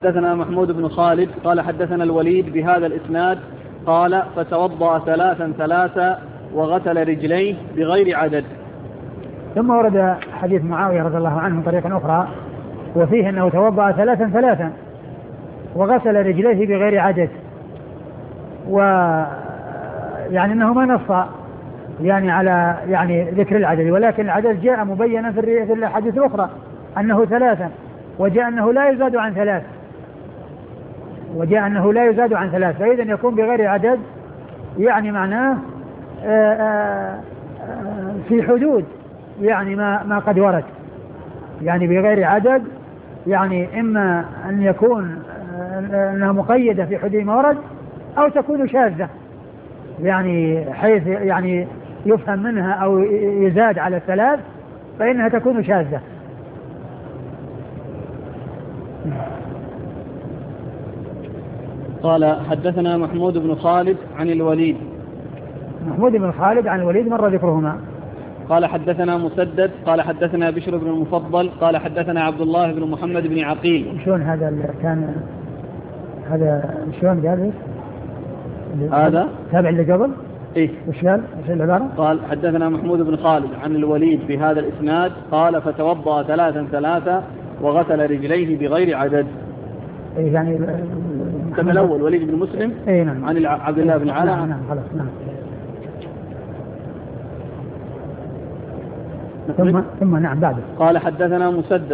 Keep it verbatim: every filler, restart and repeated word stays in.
حدثنا محمود بن خالد قال حدثنا الوليد بهذا الإسناد قال فتوضأ ثلاثا ثلاثا وغسل رجليه بغير عدد. ثم ورد حديث معاوية رضي الله عنه طريقا أخرى وفيه أنه توضأ ثلاثا ثلاثا وغسل رجليه بغير عدد، ويعني أنه ما نص يعني على يعني ذكر العدد، ولكن العدد جاء مبينا في الحديث الأخرى أنه ثلاثا، وجاء أنه لا يزاد عن ثلاث وجاء أنه لا يزاد عن ثلاث فإذا يكون بغير عدد يعني معناه آآ آآ في حدود يعني ما ما قد ورد، يعني بغير عدد يعني إما أن يكون أنها مقيدة في حدود ما ورد أو تكون شاذة، يعني حيث يعني يفهم منها أو يزاد على الثلاث فإنها تكون شاذة. قال حدثنا محمود بن خالد عن الوليد. محمود بن خالد عن الوليد مر ذكرهما. قال حدثنا مسدد قال حدثنا بشر بن المفضل قال حدثنا عبد الله بن محمد بن عقيل. شلون هذا كان هذا شلون قال هذا تابع اللي قبل إيه وش قال ايش العبارة؟ قال حدثنا محمود بن خالد عن الوليد بهذا الإسناد قال فتوضأ ثلاثا ثلاثا وغسل رجليه بغير عدد. إيه يعني كما الأول وليد بن مسلم إيه نعم. عن عبد الله بن علاء. نعم نعم خلاص نعم. ثم ثم نعم بعد. قال حدثنا مسدد